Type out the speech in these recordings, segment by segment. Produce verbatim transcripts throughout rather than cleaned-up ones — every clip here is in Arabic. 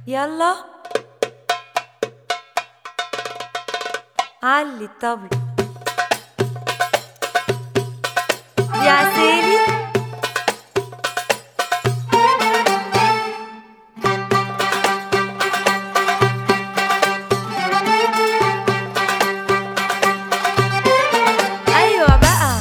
يلا علي الطبل يا عسالي. ايوه بقى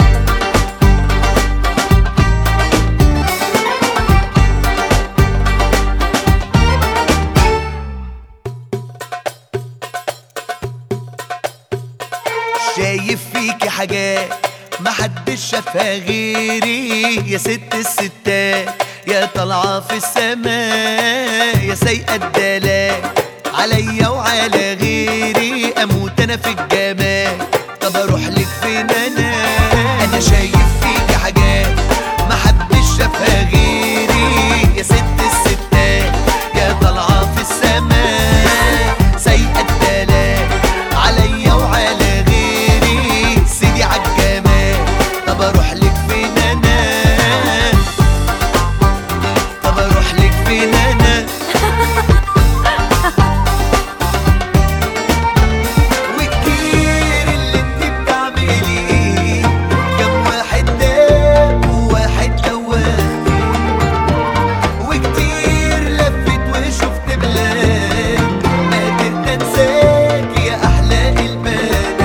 شايف فيكي حاجات محدش شافها غيري، يا ست الستات يا طالعة في السماء، يا سايقة الدلال عليا وعلى غيري، اموت انا في الجمال. طب اروح لك فين انا؟ انا شايف فيكي حاجات محدش شافها غيري، يا ست الستات يا طالعة في السماء، سايقة الدلال عليا وعلى غيري، سيدي عالجمال. طب اروح لك فين انا؟ طب اروح لك فين انا؟ وكتير اللي انت بتعمليه، كم واحد داب وواحد دواني، وكتير لفت وشفت بلاد، ما قدرت انساك يا احلى البنات.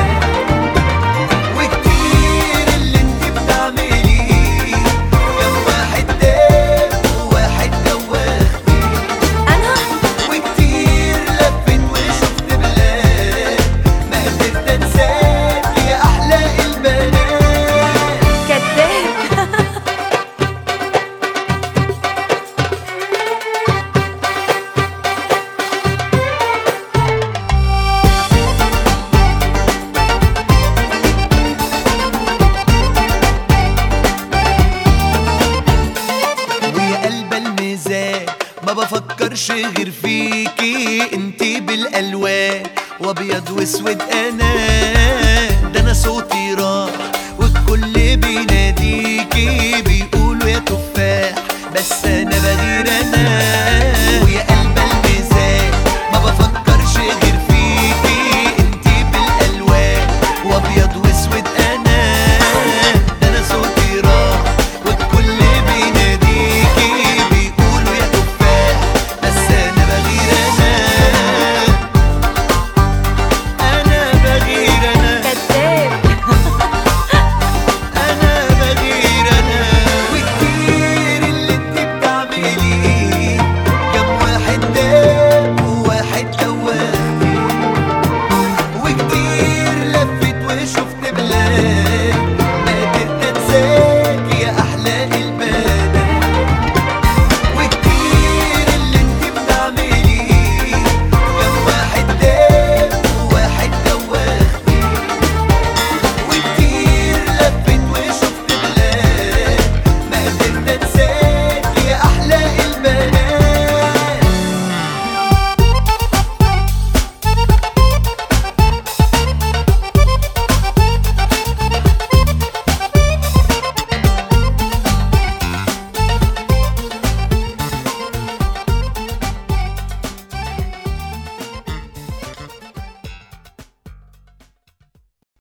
وكتير اللي انت بتعمليه، كم واحد داب وواحد دواني، انا وكتير لفت وشفت بلاد، ما قدرت انساك يا احلى البنات. كداب. ويا قلب الميزان ما بفكرش غير فيكي، انتي بالالوان وابيض واسود، انا ده انا صوتي راح